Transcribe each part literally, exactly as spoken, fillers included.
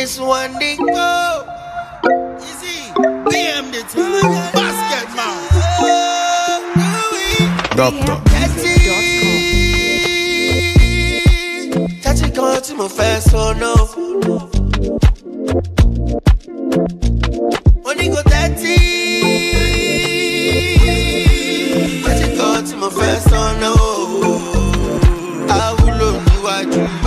this one they go. Easy, B M the team, basket man. Doctor. Touch it, go to my face, oh no. When you go dirty, touch it, go to my face, oh no. I will only watch you.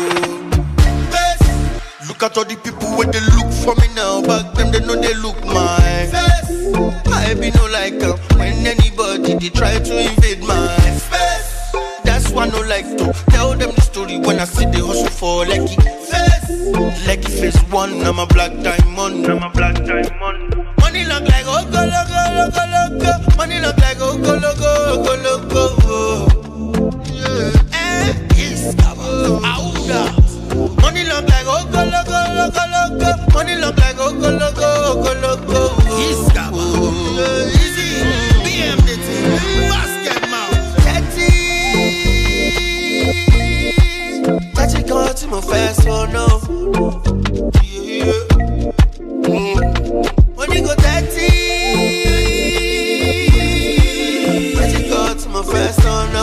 Look at all the people where they look for me now. Back them, they know they look my face. I be no like them when anybody they try to invade my space. That's why I no like to tell them the story when I see the hustle for Lucky face. Lucky face one, I'm a black diamond. I'm a black diamond. Money look like oh go loco loco loco. Money look like oh go loco go loco. Yeah, eh, it's about out. Money look like oh go loco loco loco. Money look like oh go loco go loco. It's about easy. B M the team, basket man. Touch it, go to my face, oh no. Yeah. Mm. When you go dirty, touch it, go to my face, oh no.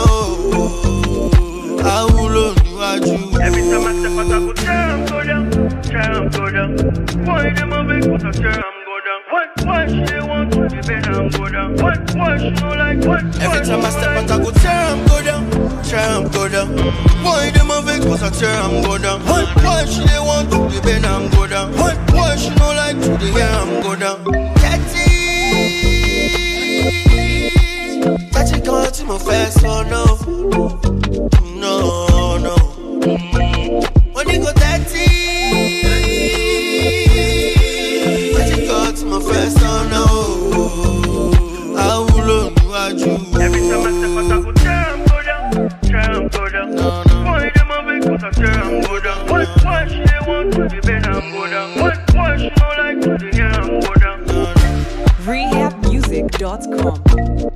I will only watch you. Every time I step out, I go jam, go down, jam, go down. Why them a big put a jam, go down? What, why she they want to be bed and go down? What, why she no like what? Every time I step out, I go jam, go down, jam, go down. Why them a big put a jam, go down? What, why she they want to be bed and go down? What, why she no like to the jam, go down? Catch it, touch it, go to my face, oh no. No, no. When you go dirty, touch it, go to my face, oh no. I will only watch you. Every time I step out, I go jam, go down, jam, go down. No, no. Why them a big put a jam, go down? What, why she they want to be bed and go down? What, why she no like to the jam, go down? No, no. rehab music dot com